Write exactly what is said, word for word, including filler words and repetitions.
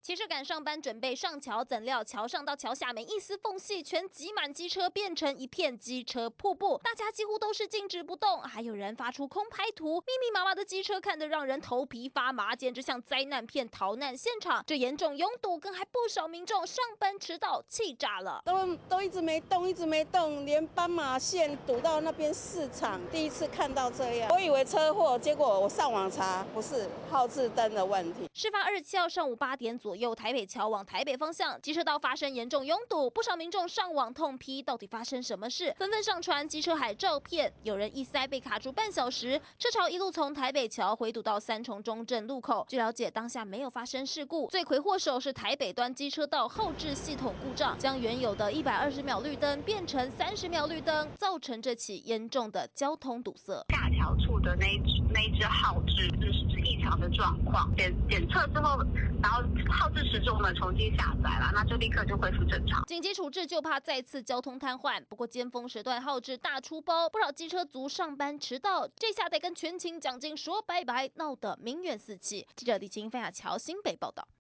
骑车赶上班，准备上桥，怎料桥上到桥下没一丝缝隙，全挤满机车，变成一片机车瀑布。大家几乎都是静止不动，还有人发出空拍图，密密麻麻的机车看得让人头皮发麻，简直像灾难片逃难现场。这严重拥堵，更还不少民众上班迟到，气炸了， 都都一直没动，一直没动，连斑马线堵到那边市场，第一次看到这样，我以为车祸，结果我上网查，不是号志灯的问题。 事发二十七号上午八点左右，台北桥往台北方向，机车道发生严重拥堵，不少民众上网痛批到底发生什么事，纷纷上传机车海照片。有人一塞被卡住半小时，车潮一路从台北桥回堵到三重中正路口。据了解，当下没有发生事故，罪魁祸首是台北端机车道后置系统故障，将原有的一百二十秒绿灯变成三十秒绿灯，造成这起严重的交通堵塞。 架桥处的那一只那一只号志是异常的状况，检检测之后，然后号志时钟呢重新下载了，那就立刻就恢复正常。 紧急处置就怕再次交通瘫痪。不过尖峰时段号志大出包，不少机车族上班迟到，这下得跟全勤奖金说拜拜，闹得民怨四起。记者李晴、范雅乔新北报道。